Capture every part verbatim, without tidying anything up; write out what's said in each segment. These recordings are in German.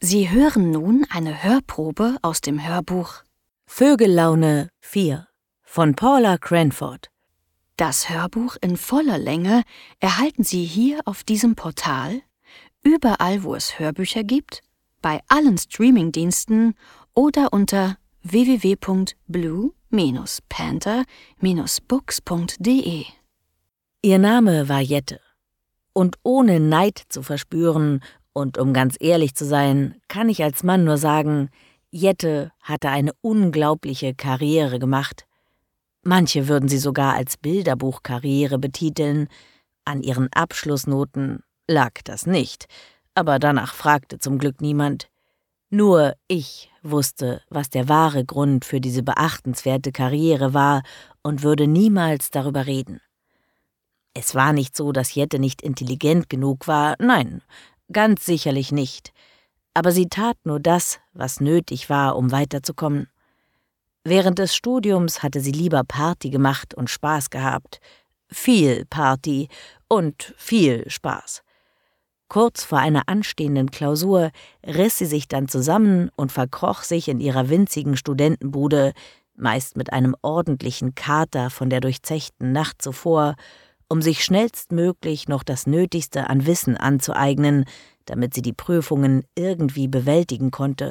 Sie hören nun eine Hörprobe aus dem Hörbuch Vögellaune vier von Paula Cranford. Das Hörbuch in voller Länge erhalten Sie hier auf diesem Portal, überall wo es Hörbücher gibt, bei allen Streamingdiensten oder unter w w w punkt blue panther books punkt d e. Ihr Name war Jette. Und ohne Neid zu verspüren und um ganz ehrlich zu sein, kann ich als Mann nur sagen, Jette hatte eine unglaubliche Karriere gemacht. Manche würden sie sogar als Bilderbuchkarriere betiteln. An ihren Abschlussnoten lag das nicht, aber danach fragte zum Glück niemand. Nur ich wusste, was der wahre Grund für diese beachtenswerte Karriere war und würde niemals darüber reden. Es war nicht so, dass Jette nicht intelligent genug war, nein, ganz sicherlich nicht. Aber sie tat nur das, was nötig war, um weiterzukommen. Während des Studiums hatte sie lieber Party gemacht und Spaß gehabt. Viel Party und viel Spaß. Kurz vor einer anstehenden Klausur riss sie sich dann zusammen und verkroch sich in ihrer winzigen Studentenbude, meist mit einem ordentlichen Kater von der durchzechten Nacht zuvor, um sich schnellstmöglich noch das Nötigste an Wissen anzueignen, damit sie die Prüfungen irgendwie bewältigen konnte.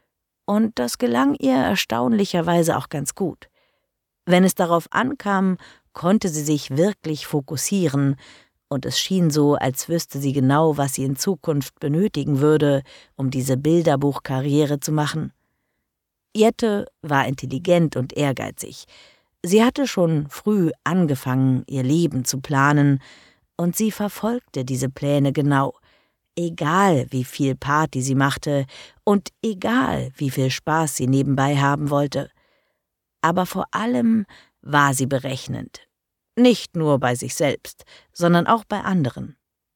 Und das gelang ihr erstaunlicherweise auch ganz gut. Wenn es darauf ankam, konnte sie sich wirklich fokussieren, und es schien so, als wüsste sie genau, was sie in Zukunft benötigen würde, um diese Bilderbuchkarriere zu machen. Jette war intelligent und ehrgeizig. Sie hatte schon früh angefangen, ihr Leben zu planen, und sie verfolgte diese Pläne genau, egal wie viel Party sie machte und egal wie viel Spaß sie nebenbei haben wollte. Aber vor allem war sie berechnend. Nicht nur bei sich selbst, sondern auch bei anderen.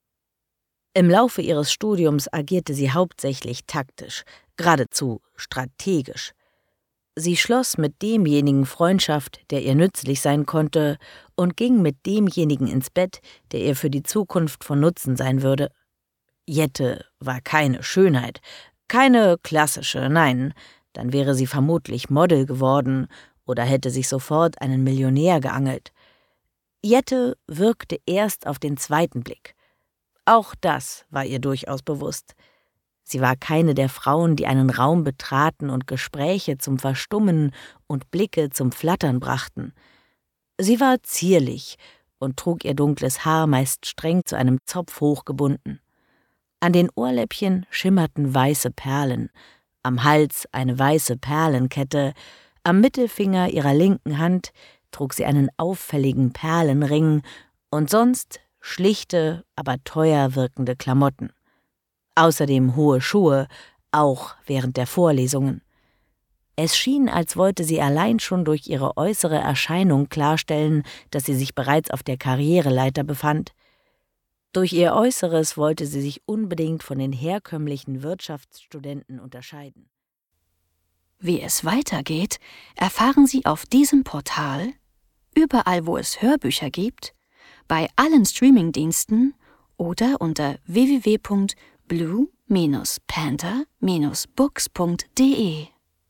Im Laufe ihres Studiums agierte sie hauptsächlich taktisch, geradezu strategisch. Sie schloss mit demjenigen Freundschaft, der ihr nützlich sein konnte, und ging mit demjenigen ins Bett, der ihr für die Zukunft von Nutzen sein würde. Jette war keine Schönheit, keine klassische, nein, dann wäre sie vermutlich Model geworden oder hätte sich sofort einen Millionär geangelt. Jette wirkte erst auf den zweiten Blick. Auch das war ihr durchaus bewusst. Sie war keine der Frauen, die einen Raum betraten und Gespräche zum Verstummen und Blicke zum Flattern brachten. Sie war zierlich und trug ihr dunkles Haar meist streng zu einem Zopf hochgebunden. An den Ohrläppchen schimmerten weiße Perlen, am Hals eine weiße Perlenkette, am Mittelfinger ihrer linken Hand trug sie einen auffälligen Perlenring und sonst schlichte, aber teuer wirkende Klamotten. Außerdem hohe Schuhe, auch während der Vorlesungen. Es schien, als wollte sie allein schon durch ihre äußere Erscheinung klarstellen, dass sie sich bereits auf der Karriereleiter befand. Durch ihr Äußeres wollte sie sich unbedingt von den herkömmlichen Wirtschaftsstudenten unterscheiden. Wie es weitergeht, erfahren Sie auf diesem Portal, überall wo es Hörbücher gibt, bei allen Streamingdiensten oder unter w w w punkt blue panther books punkt d e.